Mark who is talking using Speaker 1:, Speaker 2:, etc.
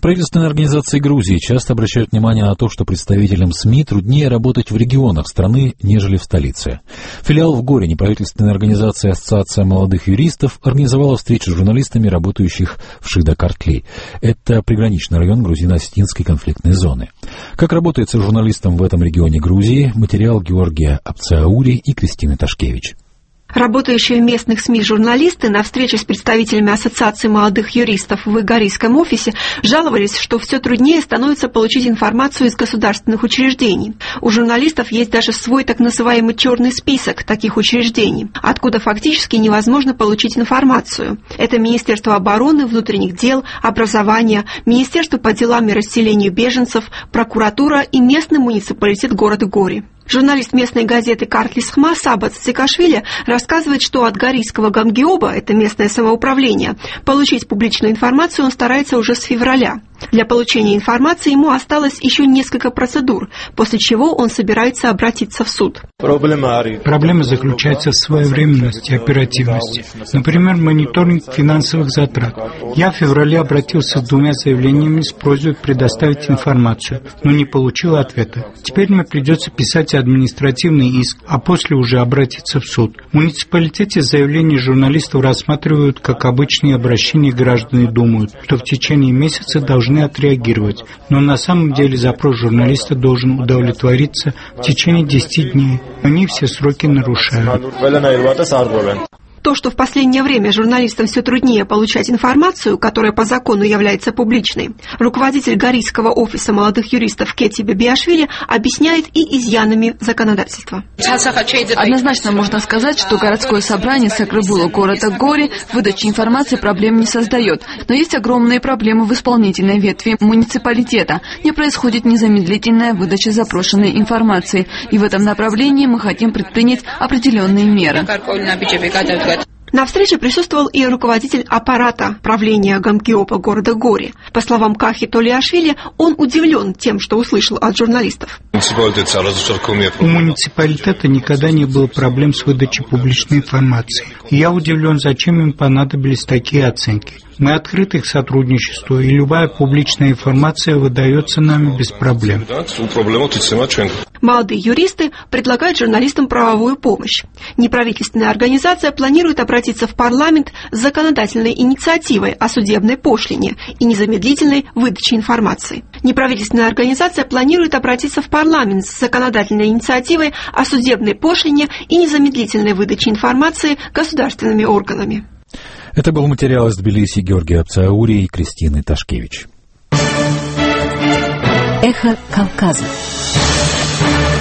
Speaker 1: Неправительственные организации Грузии часто обращают внимание на то, что представителям СМИ труднее работать в регионах страны, нежели в столице. Филиал в Горе неправительственной организации Ассоциация молодых юристов организовала встречу с журналистами, работающих в Шида-Картли. Это приграничный район грузино-осетинской конфликтной зоны. Как работается журналистам в этом регионе Грузии, материал Георгия Апцеаури и Кристины Ташкевич.
Speaker 2: Работающие в местных СМИ журналисты на встрече с представителями Ассоциации молодых юристов в Игорийском офисе жаловались, что все труднее становится получить информацию из государственных учреждений. У журналистов есть даже свой так называемый черный список таких учреждений, откуда фактически невозможно получить информацию. Это Министерство обороны, внутренних дел, образования, Министерство по делам и расселению беженцев, прокуратура и местный муниципалитет города Гори. Журналист местной газеты «Картлис-Хма» Сабат Цикашвили рассказывает, что от Горийского Гамгеоба, это местное самоуправление, получить публичную информацию он старается уже с февраля. Для получения информации ему осталось еще несколько процедур, после чего он собирается обратиться в суд.
Speaker 3: Проблема заключается в своевременности и оперативности. Например, мониторинг финансовых затрат. Я в феврале обратился с 2 заявлениями с просьбой предоставить информацию, но не получил ответа. Теперь мне придется писать административный иск, а после уже обратиться в суд. В муниципалитете заявления журналистов рассматривают как обычные обращения граждан и думают, что в течение месяца должны отреагировать. Но на самом деле запрос журналиста должен удовлетвориться в течение 10 дней. Они все сроки нарушают.
Speaker 2: То, что в последнее время журналистам все труднее получать информацию, которая по закону является публичной, руководитель Горийского офиса молодых юристов Кетти Бебиашвили объясняет и изъянами законодательства.
Speaker 4: Однозначно можно сказать, что городское собрание Сакрыбула города Гори выдачи информации проблем не создает. Но есть огромные проблемы в исполнительной ветви муниципалитета. Не происходит незамедлительная выдача запрошенной информации. И в этом направлении мы хотим предпринять определенные меры.
Speaker 2: На встрече присутствовал и руководитель аппарата правления Гамгеопа города Гори. По словам Кахи Толиашвили, он удивлен тем, что услышал от журналистов.
Speaker 3: У муниципалитета никогда не было проблем с выдачей публичной информации. Я удивлен, зачем им понадобились такие оценки. Мы открыты к сотрудничеству, и любая публичная информация выдается нами без проблем.
Speaker 2: Молодые юристы предлагают журналистам правовую помощь. Неправительственная организация планирует обратиться в парламент с законодательной инициативой о судебной пошлине и незамедлительной выдаче информации. Неправительственная организация планирует обратиться в парламент с законодательной инициативой о судебной пошлине и незамедлительной выдаче информации государственными органами.
Speaker 1: Это был материал из Тбилиси Георгия Апцеаури и Кристины Ташкевич.
Speaker 5: Эхо Кавказа.